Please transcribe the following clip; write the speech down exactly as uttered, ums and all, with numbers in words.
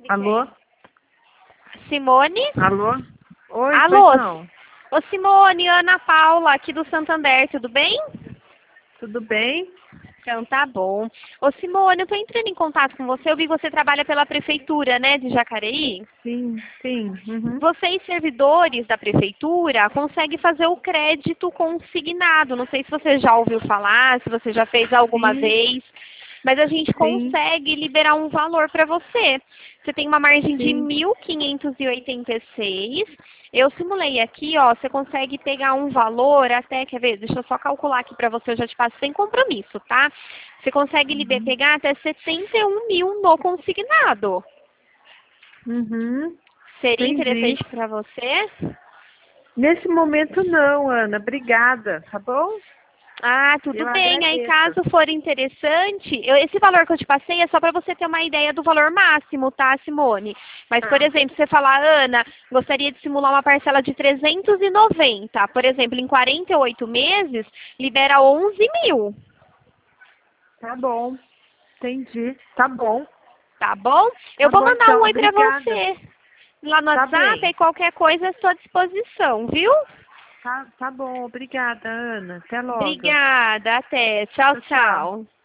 Alô? Simone? Alô? Oi, Alô? pois não. Ô Simone, Ana Paula, aqui do Santander, tudo bem? Tudo bem? Então tá bom. Ô Simone, eu tô entrando em contato com você, eu vi que você trabalha pela prefeitura, né, de Jacareí? Sim, sim. Uhum. Vocês, servidores da prefeitura, conseguem fazer o crédito consignado. Não sei se você já ouviu falar, se você já fez alguma Sim, vez, mas a gente sim, consegue liberar um valor para você. Você tem uma margem de sim. mil quinhentos e oitenta e seis. Eu simulei aqui, ó, você consegue pegar um valor até, quer ver, deixa eu só calcular aqui para você, eu já te passo sem compromisso, tá? Você consegue liber- Uhum. pegar até setenta e um mil no consignado. Uhum. Seria Entendi. interessante para você? Nesse momento não, Ana. Obrigada, tá bom? Ah, tudo Eu bem. Aí, agradeço. caso for interessante, eu- esse valor que eu te passei é só para você ter uma ideia do valor máximo, tá, Simone? Mas, por Tá. exemplo, você falar, Ana, gostaria de simular uma parcela de trezentos e noventa, por exemplo, em quarenta e oito meses, libera onze mil, Tá bom. Entendi. Tá bom. tá bom? Eu Tá vou bom mandar um então. oi para Obrigada. você lá no Tá WhatsApp bem. e qualquer coisa à sua disposição, viu? Tá, tá bom. Obrigada, Ana. Até logo. Obrigada, até. Tchau, Tchau, tchau. tchau.